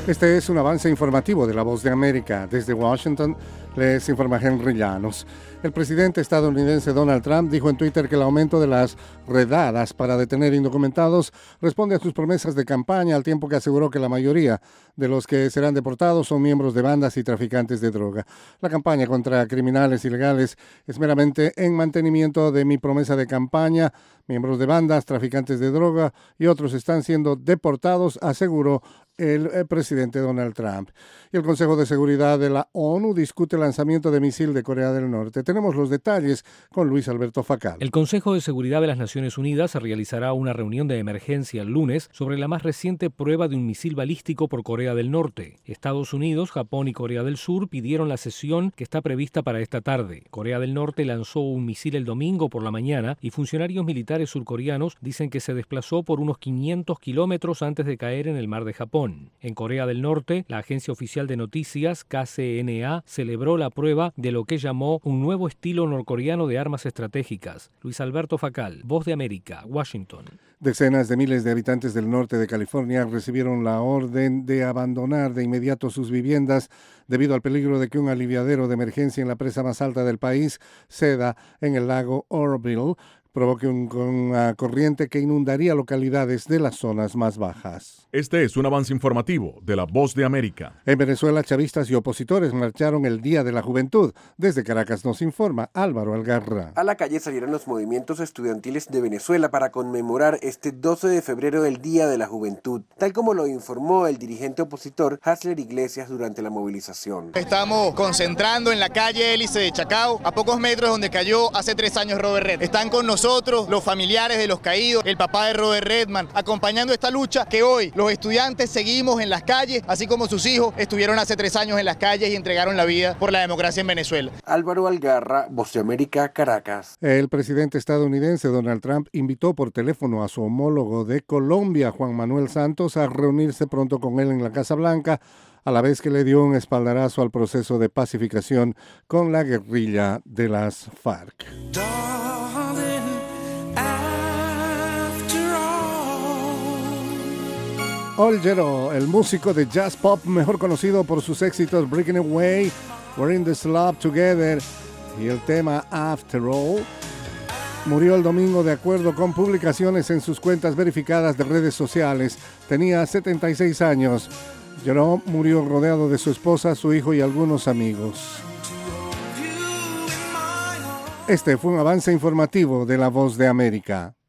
Este es un avance informativo de La Voz de América. Desde Washington les informa Henry Llanos. El presidente estadounidense Donald Trump dijo en Twitter que el aumento de las redadas para detener indocumentados responde a sus promesas de campaña, al tiempo que aseguró que la mayoría de los que serán deportados son miembros de bandas y traficantes de droga. La campaña contra criminales ilegales es meramente en mantenimiento de mi promesa de campaña. Miembros de bandas, traficantes de droga y otros están siendo deportados, aseguró el presidente Donald Trump. Y el Consejo de Seguridad de la ONU discute el lanzamiento de misil de Corea del Norte. Tenemos los detalles con Luis Alberto Facal. El Consejo de Seguridad de las Naciones Unidas realizará una reunión de emergencia el lunes sobre la más reciente prueba de un misil balístico por Corea del Norte. Estados Unidos, Japón y Corea del Sur pidieron la sesión que está prevista para esta tarde. Corea del Norte lanzó un misil el domingo por la mañana y funcionarios militares surcoreanos dicen que se desplazó por unos 500 kilómetros antes de caer en el mar de Japón. En Corea del Norte, la agencia oficial de noticias KCNA celebró la prueba de lo que llamó un nuevo estilo norcoreano de armas estratégicas. Luis Alberto Facal, Voz de América, Washington. Decenas de miles de habitantes del norte de California recibieron la orden de abandonar de inmediato sus viviendas debido al peligro de que un aliviadero de emergencia en la presa más alta del país ceda en el lago Oroville, provoque una corriente que inundaría localidades de las zonas más bajas. Este es un avance informativo de La Voz de América. En Venezuela, chavistas y opositores marcharon el Día de la Juventud. Desde Caracas nos informa Álvaro Algarra. A la calle salieron los movimientos estudiantiles de Venezuela para conmemorar este 12 de febrero el Día de la Juventud, tal como lo informó el dirigente opositor Hasler Iglesias durante la movilización. Estamos concentrando en la calle Hélice de Chacao, a pocos metros donde cayó hace 3 años Robert Redman. Están con nosotros los familiares de los caídos, el papá de Robert Redman, acompañando esta lucha que hoy los estudiantes seguimos en las calles, así como sus hijos estuvieron hace 3 años en las calles y entregaron la vida por la democracia en Venezuela. Álvaro Algarra, Voz de América, Caracas. El presidente estadounidense Donald Trump invitó por teléfono a su homólogo de Colombia, Juan Manuel Santos, a reunirse pronto con él en la Casa Blanca, a la vez que le dio un espaldarazo al proceso de pacificación con la guerrilla de las FARC. Al Jarreau, el músico de jazz pop mejor conocido por sus éxitos Breaking Away, We're in this Love Together y el tema After All, murió el domingo de acuerdo con publicaciones en sus cuentas verificadas de redes sociales. Tenía 76 años. Jarreau murió rodeado de su esposa, su hijo y algunos amigos. Este fue un avance informativo de La Voz de América.